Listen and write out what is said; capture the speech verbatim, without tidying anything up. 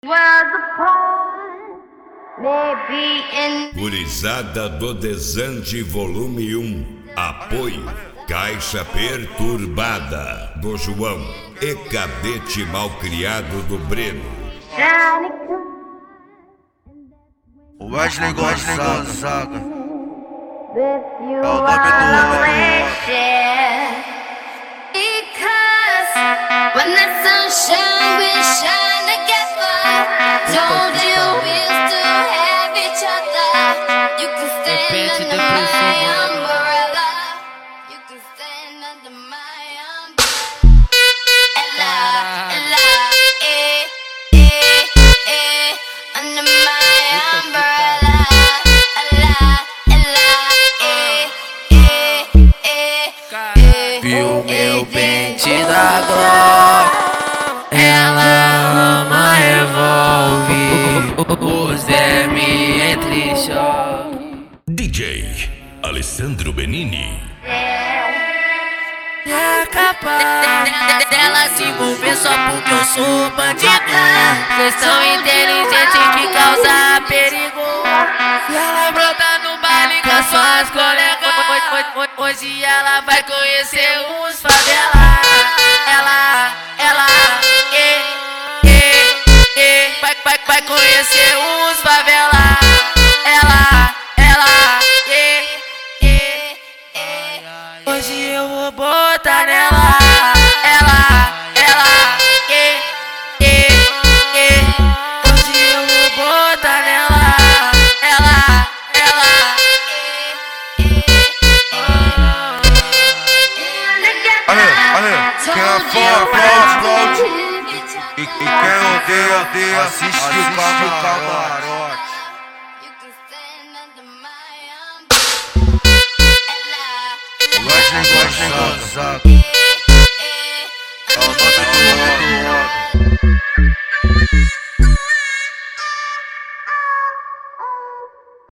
Gurizada do Desande Volume um. Apoio Caixa Perturbada do João e Cadete Malcriado do Breno. O Wesley Gonzaga é o nome do homem. When the sunshine will shine together, told you we'll still have each other. You can stand under my umbrella. You can stand under my umbrella. Ella, eh, eh, eh, under my umbrella. Ella, ella, eh, eh, eh, eh. Viu meu pente da Glock? Ela ama revolve, os vermes entre choque. D J Alessandro Benini. É capaz dela se envolver só porque eu sou bandido. Vocês são inteligentes que causa perigo. E ela brota no baile com as suas colegas. Hoje ela vai conhecer os favela. Ela, ela, eh, eh, eh, vai, vai, vai conhecer os favela. Ela, ela, eh, eh, eh. Hoje eu vou botar nela. Ela, ela, eh, eh, eh. Hoje eu vou botar nela. Ela, ela, eh, eh. Aê, aê, quem é fã, aplaude, e, e quem odeia, odeia, assiste o camarote. Wesley Gonzaga é o nome do homem.